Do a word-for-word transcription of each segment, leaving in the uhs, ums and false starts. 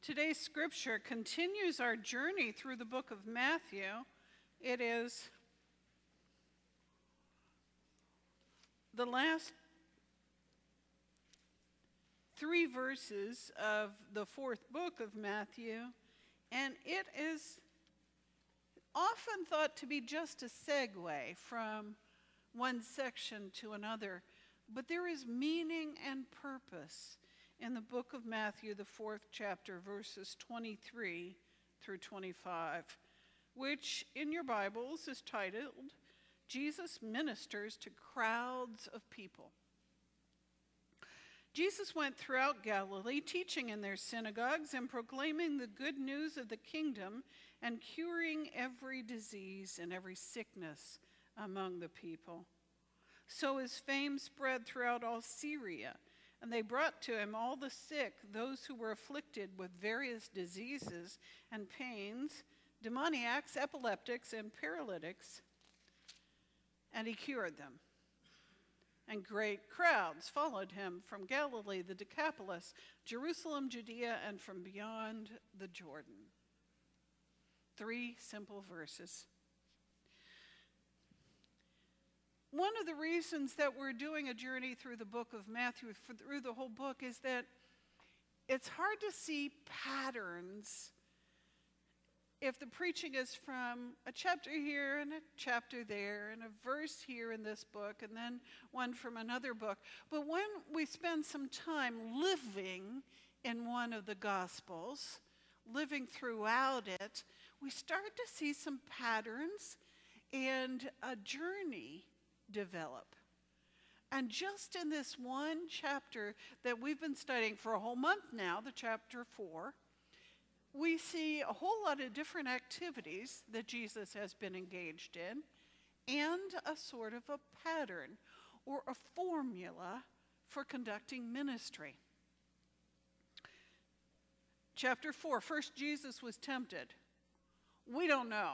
Today's scripture continues our journey through the book of Matthew. It is the last three verses of the fourth book of Matthew, and it is often thought to be just a segue from one section to another, but there is meaning and purpose in the book of Matthew, the fourth chapter, verses twenty-three through twenty-five, which in your Bibles is titled, Jesus Ministers to Crowds of People. Jesus went throughout Galilee, teaching in their synagogues and proclaiming the good news of the kingdom and curing every disease and every sickness among the people. So his fame spread throughout all Syria, and they brought to him all the sick, those who were afflicted with various diseases and pains, demoniacs, epileptics, and paralytics, and he cured them. And great crowds followed him from Galilee, the Decapolis, Jerusalem, Judea, and from beyond the Jordan. Three simple verses. One of the reasons that we're doing a journey through the book of Matthew, through the whole book, is that it's hard to see patterns if the preaching is from a chapter here and a chapter there and a verse here in this book and then one from another book. But when we spend some time living in one of the Gospels, living throughout it, we start to see some patterns and a journey develop. And just in this one chapter that we've been studying for a whole month now, the chapter four, we see a whole lot of different activities that Jesus has been engaged in and a sort of a pattern or a formula for conducting ministry. Chapter four, first Jesus was tempted. We don't know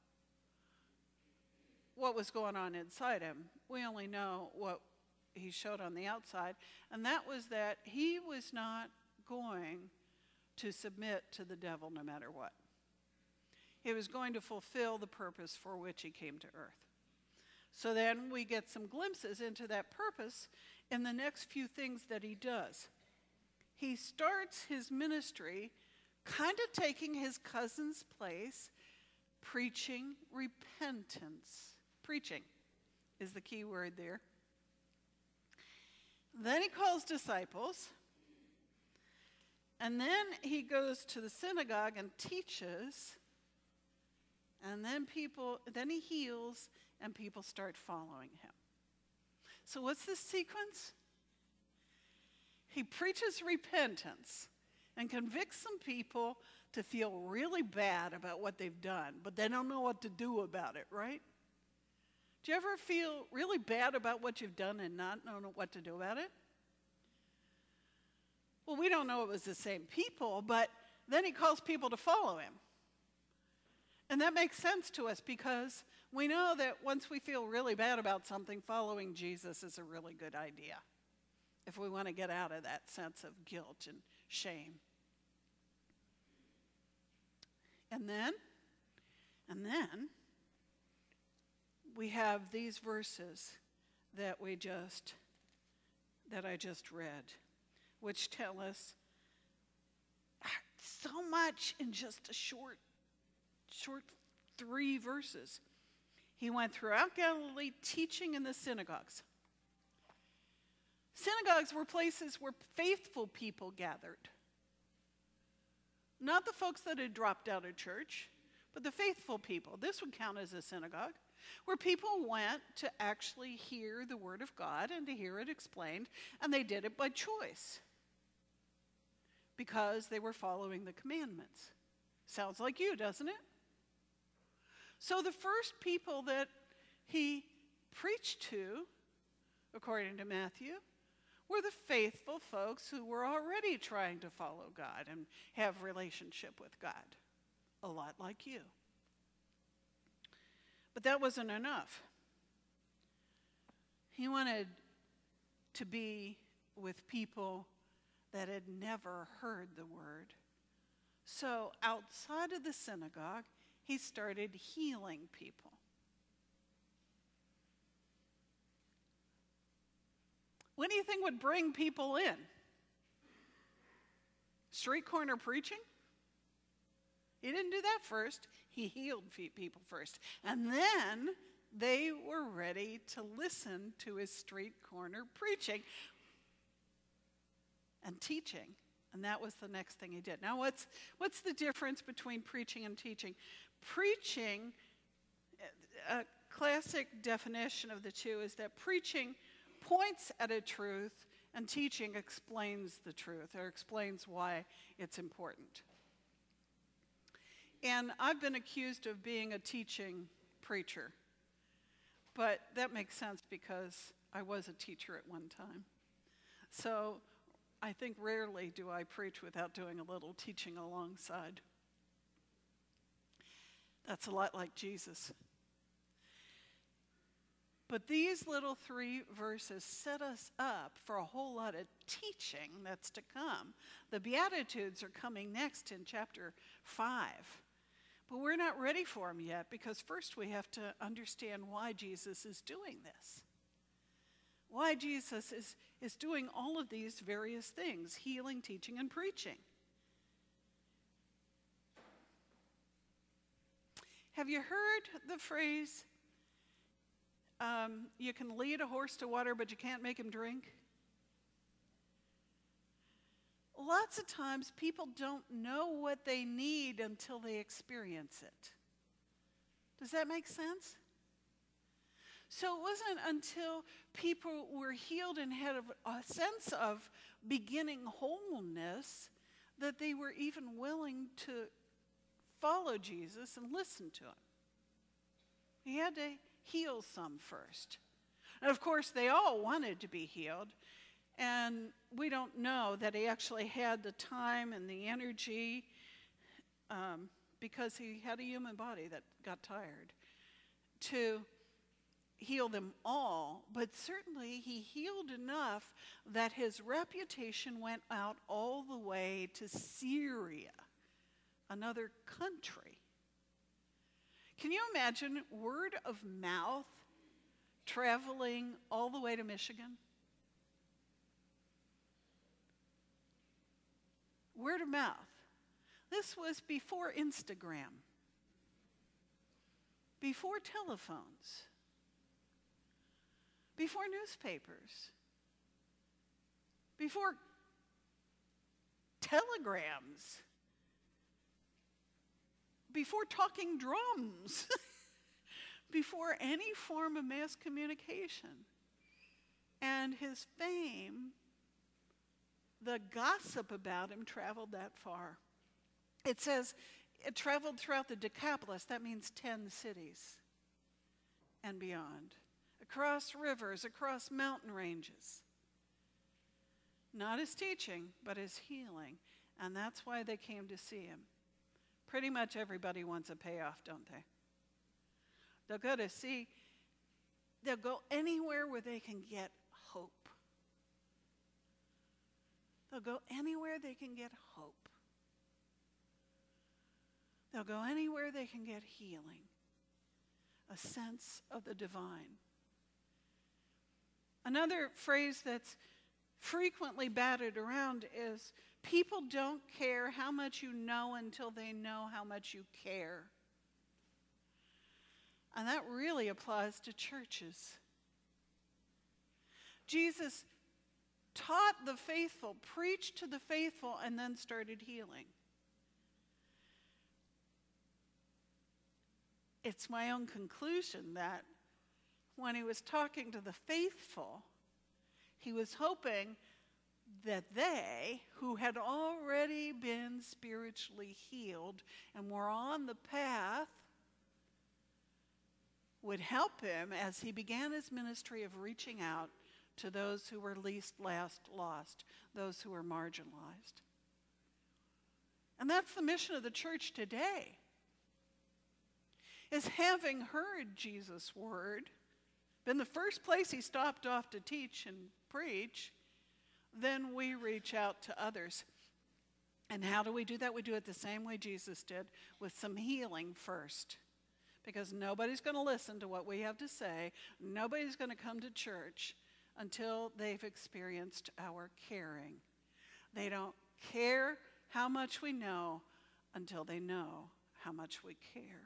what was going on inside him. We only know what he showed on the outside, and that was that he was not going to submit to the devil no matter what. He was going to fulfill the purpose for which he came to earth. So then we get some glimpses into that purpose in the next few things that he does. He starts his ministry kind of taking his cousin's place, preaching repentance. Preaching is the key word there. Then he calls disciples. And then he goes to the synagogue and teaches. And then people, then he heals and people start following him. So what's the sequence? He preaches repentance and convicts some people to feel really bad about what they've done, but they don't know what to do about it, right? Do you ever feel really bad about what you've done and not know what to do about it? Well, we don't know it was the same people, but then he calls people to follow him. And that makes sense to us because we know that once we feel really bad about something, following Jesus is a really good idea if we want to get out of that sense of guilt and shame. And then, and then, we have these verses that we just, that I just read, which tell us so much in just a short, short three verses. He went throughout Galilee teaching in the synagogues. Synagogues were places where faithful people gathered. Not the folks that had dropped out of church, but the faithful people. This would count as a synagogue, where people went to actually hear the word of God and to hear it explained, and they did it by choice because they were following the commandments. Sounds like you, doesn't it? So the first people that he preached to, according to Matthew, were the faithful folks who were already trying to follow God and have relationship with God, a lot like you. But that wasn't enough. He wanted to be with people that had never heard the word, So outside of the synagogue, he started healing people. What do you think would bring people in? Street corner preaching? He didn't do that first. He healed people first. And then they were ready to listen to his street corner preaching and teaching. And that was the next thing he did. Now, what's, what's the difference between preaching and teaching? Preaching, a classic definition of the two is that preaching points at a truth and teaching explains the truth or explains why it's important. And I've been accused of being a teaching preacher, but that makes sense because I was a teacher at one time. So I think rarely do I preach without doing a little teaching alongside. That's a lot like Jesus. But these little three verses set us up for a whole lot of teaching that's to come. The Beatitudes are coming next in chapter five. But we're not ready for them yet because first we have to understand why Jesus is doing this. Why Jesus is, is doing all of these various things, healing, teaching, and preaching. Have you heard the phrase, um, you can lead a horse to water, but you can't make him drink? Lots of times people don't know what they need until they experience it. Does that make sense? So it wasn't until people were healed and had a sense of beginning wholeness that they were even willing to follow Jesus and listen to him. He had to heal some first. And of course, they all wanted to be healed. And we don't know that he actually had the time and the energy um, because he had a human body that got tired to heal them all. But certainly he healed enough that his reputation went out all the way to Syria, another country. Can you imagine word of mouth traveling all the way to Michigan? Word of mouth. This was before Instagram, before telephones, before newspapers, before telegrams, before talking drums, before any form of mass communication. And his fame, the gossip about him, traveled that far. It says it traveled throughout the Decapolis. That means ten cities and beyond. Across rivers, across mountain ranges. Not his teaching, but his healing. And that's why they came to see him. Pretty much everybody wants a payoff, don't they? They'll go to see, they'll go anywhere where they can get hope. They'll go anywhere they can get hope. They'll go anywhere they can get healing, a sense of the divine. Another phrase that's frequently batted around is, people don't care how much you know until they know how much you care. And that really applies to churches. Jesus taught the faithful, preached to the faithful, and then started healing. It's my own conclusion that when he was talking to the faithful, he was hoping that they, who had already been spiritually healed and were on the path, would help him as he began his ministry of reaching out to those who were least last lost, those who were marginalized. And that's the mission of the church today, is having heard Jesus' word, been the first place he stopped off to teach and preach, then we reach out to others. And how do we do that? We do it the same way Jesus did, with some healing first. Because nobody's going to listen to what we have to say. Nobody's going to come to church until they've experienced our caring. They don't care how much we know until they know how much we care.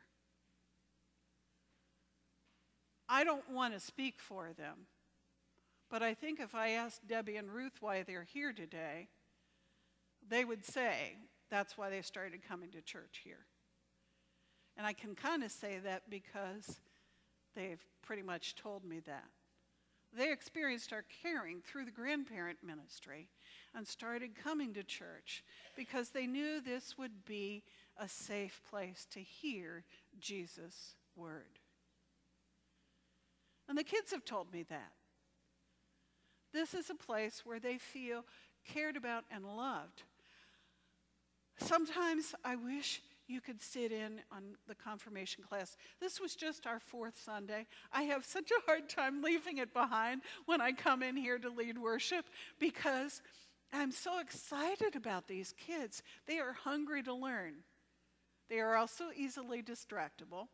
I don't want to speak for them, but I think if I asked Debbie and Ruth why they're here today, they would say that's why they started coming to church here. And I can kind of say that because they've pretty much told me that. They experienced our caring through the grandparent ministry and started coming to church because they knew this would be a safe place to hear Jesus' word. And the kids have told me that. This is a place where they feel cared about and loved. Sometimes I wish you could sit in on the confirmation class. This was just our fourth Sunday. I have such a hard time leaving it behind when I come in here to lead worship because I'm so excited about these kids. They are hungry to learn. They are also easily distractible.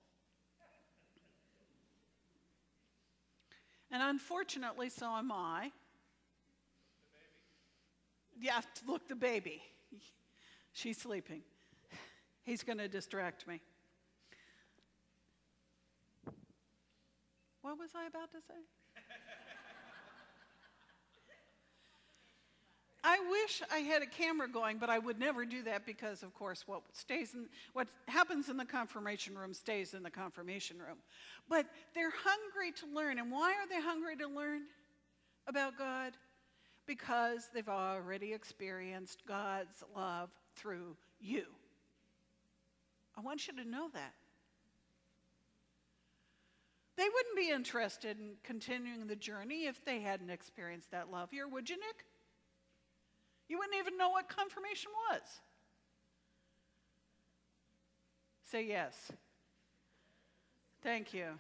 And unfortunately, so am I. The baby. Yeah, look, the baby. She's sleeping. He's going to distract me. What was I about to say? I wish I had a camera going, but I would never do that because, of course, what stays in, what happens in the confirmation room stays in the confirmation room. But they're hungry to learn. And why are they hungry to learn about God? Because they've already experienced God's love through you. I want you to know that. They wouldn't be interested in continuing the journey if they hadn't experienced that love here, would you, Nick? You wouldn't even know what confirmation was. Say yes. Thank you.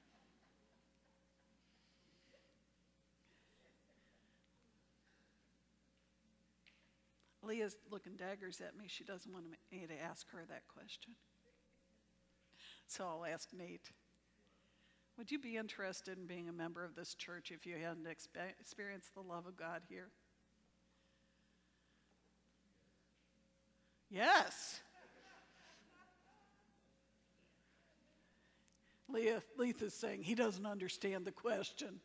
Leah's looking daggers at me. She doesn't want me to ask her that question. So I'll ask Nate. Would you be interested in being a member of this church if you hadn't expe- experienced the love of God here? Yes. Leah, Letha's saying he doesn't understand the question.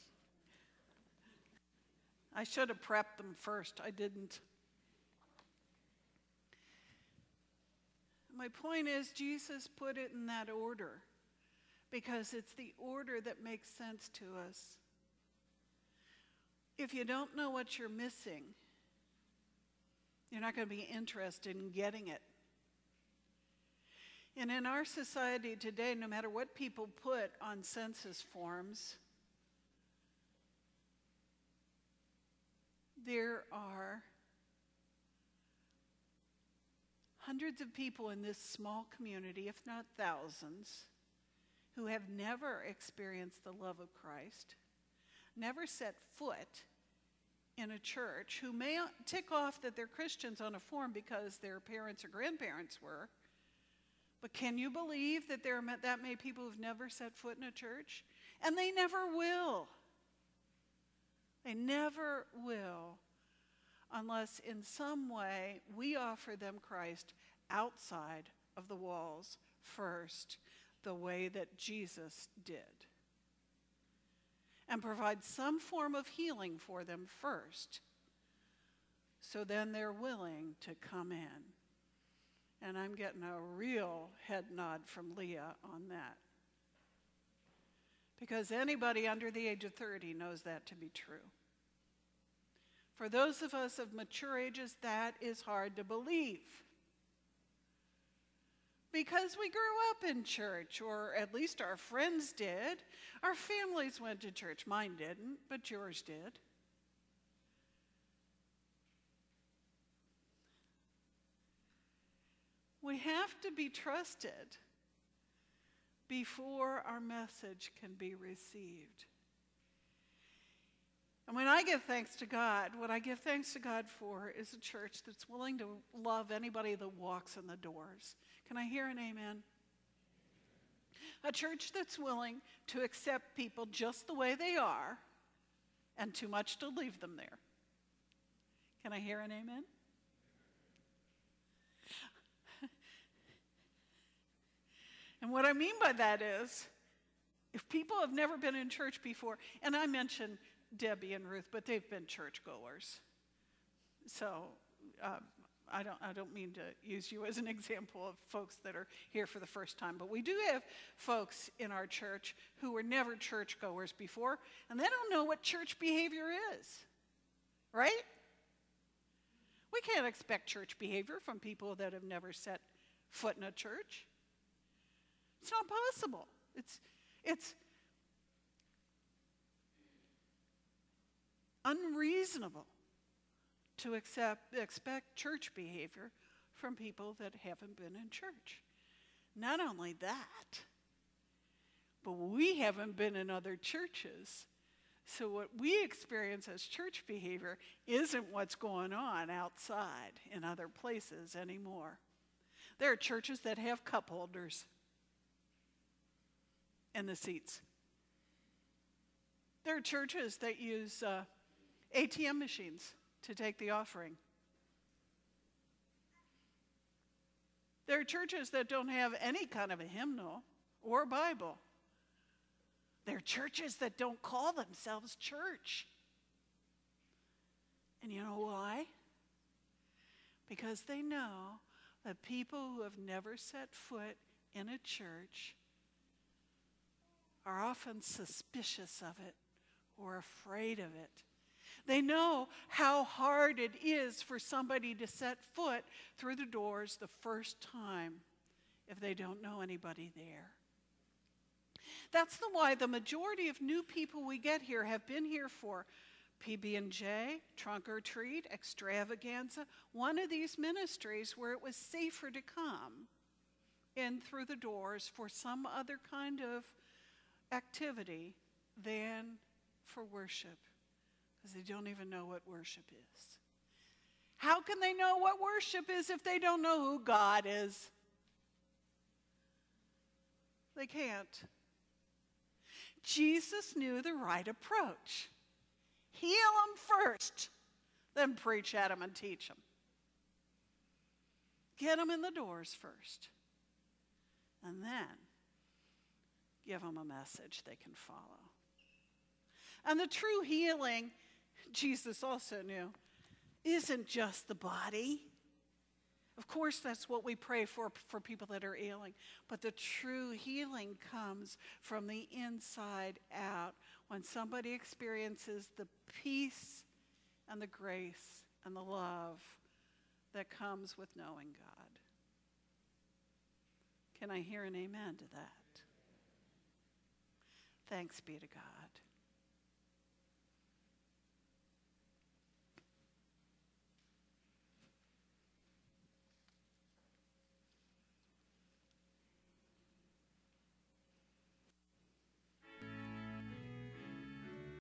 I should have prepped them first. I didn't. My point is, Jesus put it in that order because it's the order that makes sense to us. If you don't know what you're missing, you're not going to be interested in getting it. And in our society today, no matter what people put on census forms, there are hundreds of people in this small community, if not thousands, who have never experienced the love of Christ, never set foot in a church, who may tick off that they're Christians on a form because their parents or grandparents were. But can you believe that there are that many people who've never set foot in a church? And they never will. They never will, unless in some way we offer them Christ outside of the walls first, the way that Jesus did. And provide some form of healing for them first, so then they're willing to come in. And I'm getting a real head nod from Leah on that. Because anybody under the age of thirty knows that to be true. For those of us of mature ages, that is hard to believe. Because we grew up in church, or at least our friends did. Our families went to church. Mine didn't, but yours did. We have to be trusted before our message can be received. And when I give thanks to God, what I give thanks to God for is a church that's willing to love anybody that walks in the doors. Can I hear an amen? A church that's willing to accept people just the way they are and too much to leave them there. Can I hear an amen? And what I mean by that is, if people have never been in church before, and I mentioned Debbie and Ruth, but they've been churchgoers. So uh, I don't I don't mean to use you as an example of folks that are here for the first time, but we do have folks in our church who were never churchgoers before, and they don't know what church behavior is, right? We can't expect church behavior from people that have never set foot in a church. It's not possible. It's it's unreasonable to accept, expect church behavior from people that haven't been in church. Not only that, but we haven't been in other churches. So what we experience as church behavior isn't what's going on outside in other places anymore. There are churches that have cup holders in the seats. There are churches that use uh, A T M machines to take the offering. There are churches that don't have any kind of a hymnal or a Bible. There are churches that don't call themselves church. And you know why? Because they know that people who have never set foot in a church are often suspicious of it or afraid of it. They know how hard it is for somebody to set foot through the doors the first time if they don't know anybody there. That's the why the majority of new people we get here have been here for P B and J, Trunk or Treat, Extravaganza, one of these ministries where it was safer to come in through the doors for some other kind of activity than for worship, because they don't even know what worship is. How can they know what worship is if they don't know who God is? They can't. Jesus knew the right approach. Heal them first, then preach at them and teach them. Get them in the doors first, and then give them a message they can follow. And the true healing, Jesus also knew, isn't just the body. Of course, that's what we pray for for people that are ailing. But the true healing comes from the inside out when somebody experiences the peace and the grace and the love that comes with knowing God. Can I hear an amen to that? Thanks be to God.